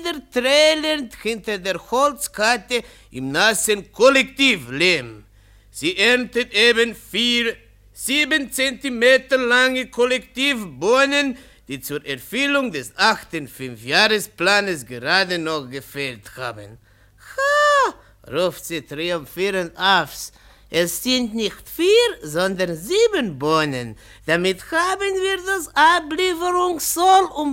jeder trälend hinter der Holzkante im nassen Kollektivlehm. Sie erntet eben 7 Zentimeter lange Kollektivbohnen, die zur Erfüllung des 8. Fünfjahresplanes gerade noch gefehlt haben. Ha, ruft sie triumphierend aus. Es sind nicht 4, sondern 7 Bohnen. Damit haben wir das Ablieferungssoll um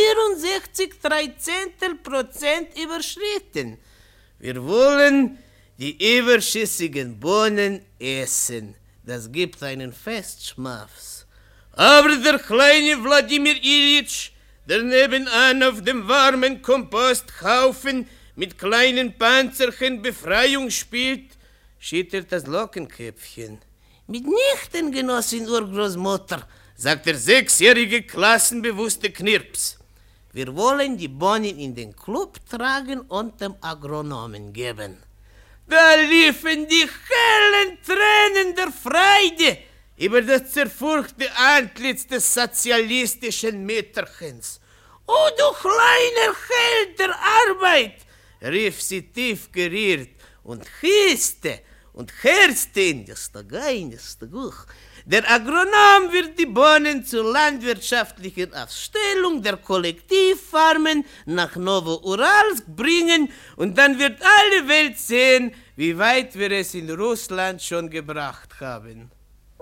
64,3% überschritten. Wir wollen die überschüssigen Bohnen essen. Das gibt einen Festschmaus. Aber der kleine Wladimir Ilyitsch, der nebenan auf dem warmen Komposthaufen mit kleinen Panzerchen Befreiung spielt, schüttelt das Lockenköpfchen. Mitnichten, Genossin Urgroßmutter, sagt der 6-jährige klassenbewusste Knirps. Wir wollen die Bohnen in den Club tragen und dem Agronomen geben. Da liefen die hellen Tränen der Freude über das zerfurchte Antlitz des sozialistischen Mütterchens. »Oh, du kleiner Held der Arbeit«, rief sie tief gerührt und hieste und herzte in das Guch. Der Agronom wird die Bohnen zur landwirtschaftlichen Aufstellung der Kollektivfarmen nach Novo-Uralsk bringen und dann wird alle Welt sehen, wie weit wir es in Russland schon gebracht haben.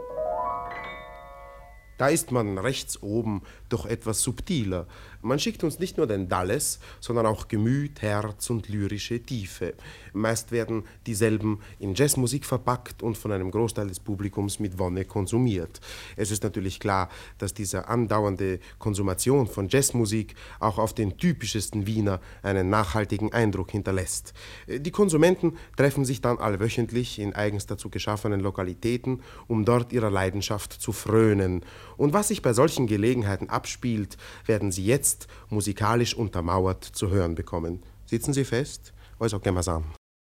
Da ist man rechts oben doch etwas subtiler. Man schickt uns nicht nur den Dalles, sondern auch Gemüt, Herz und lyrische Tiefe. Meist werden dieselben in Jazzmusik verpackt und von einem Großteil des Publikums mit Wonne konsumiert. Es ist natürlich klar, dass diese andauernde Konsumation von Jazzmusik auch auf den typischesten Wiener einen nachhaltigen Eindruck hinterlässt. Die Konsumenten treffen sich dann allwöchentlich in eigens dazu geschaffenen Lokalitäten, um dort ihrer Leidenschaft zu frönen. Und was sich bei solchen Gelegenheiten abspielt, werden Sie jetzt musikalisch untermauert zu hören bekommen. Sitzen Sie fest, also gehen wir's an.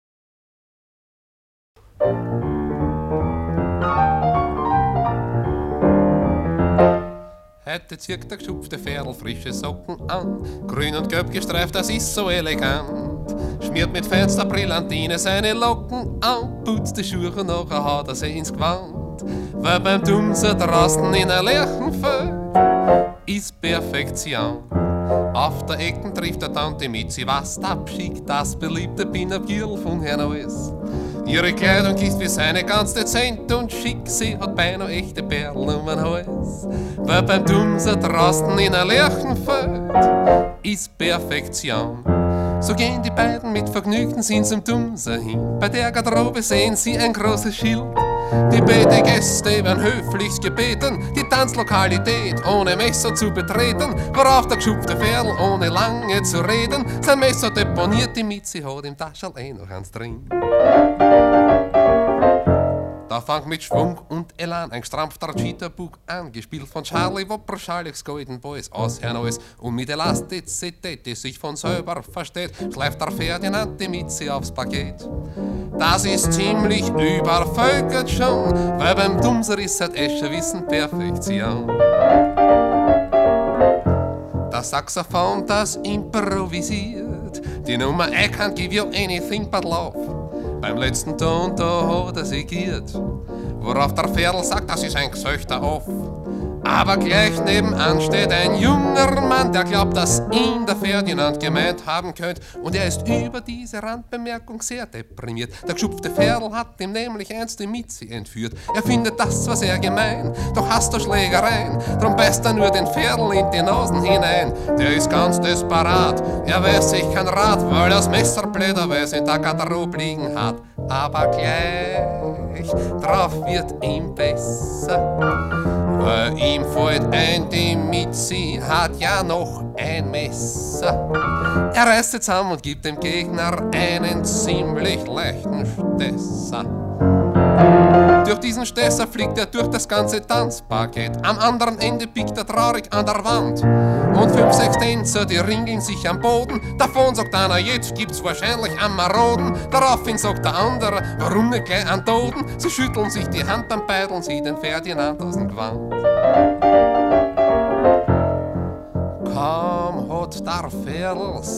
Heute zieht der geschupfte Pferdl frische Socken an, grün und gelb gestreift, das ist so elegant. Schmiert mit feinster Brillantine seine Locken an, putzt die Schuhe und nachher hat er sie ins Gewand. Weil beim Dumser draußen in der Lerchenfeld ist Perfektion. Auf der Ecken trifft der Tante Mitzi, was abschickt, das beliebte Pin-Up-Girl von Herrn O.S. Ihre Kleidung ist wie seine ganz dezent und schick, sie hat beinahe echte Perlen um den Hals. Weil beim Dumser draußen in der Lerchenfeld ist Perfektion. So gehen die beiden mit vergnügten Sinn zum Dumser hin. Bei der Garderobe sehen sie ein großes Schild. Die Gäste werden höflichst gebeten, die Tanzlokalität ohne Messer zu betreten, worauf der geschupfte Pferdl ohne lange zu reden sein Messer deponiert, die Mitzi hat im Taschel noch eins drin. Da fängt mit Schwung und Elan ein gestrampfter Cheetah-Bug an, gespielt von Charlie Wopper, Charlie's Golden Boys aus Herrn-O.S. Und mit Elastizität, die sich von selber versteht, schleift der Ferdinand die Mitzi aufs Paket. Das ist ziemlich übervölkert schon, weil beim Dumser ist seit Escherwissen Perfektion. Das Saxophon, das improvisiert, die Nummer I can't give you anything but love. Beim letzten Ton, da hat er segiert, worauf der Pferdl sagt, das ist ein Gesöchter auf. Aber gleich nebenan steht ein junger Mann, der glaubt, dass ihn der Ferdinand gemeint haben könnte. Und er ist über diese Randbemerkung sehr deprimiert. Der geschupfte Pferdl hat ihm nämlich einst die Mitzi entführt. Er findet das zwar sehr gemein, doch hasst er Schlägereien. Drum beißt er nur den Pferdl in die Nasen hinein. Der ist ganz desperat, er weiß sich kein Rat, weil das Messer blöderweise in der Garderobe liegen hat. Aber gleich drauf wird ihm besser, weil ihm fällt ein, die Mitzi hat ja noch ein Messer. Er reißt sich zusammen und gibt dem Gegner einen ziemlich leichten Stesser. Durch diesen Stesser fliegt er durch das ganze Tanzpaket. Am anderen Ende pickt er traurig an der Wand. Und 5, 6 Tänzer, die ringeln sich am Boden. Davon sagt einer, jetzt gibt's wahrscheinlich am Maroden. Daraufhin sagt der andere, warum nicht gleich an Toten? Sie schütteln sich die Hand beim Beideln, sie den Ferdinand aus dem Gewand. Kaum hat der Pferdl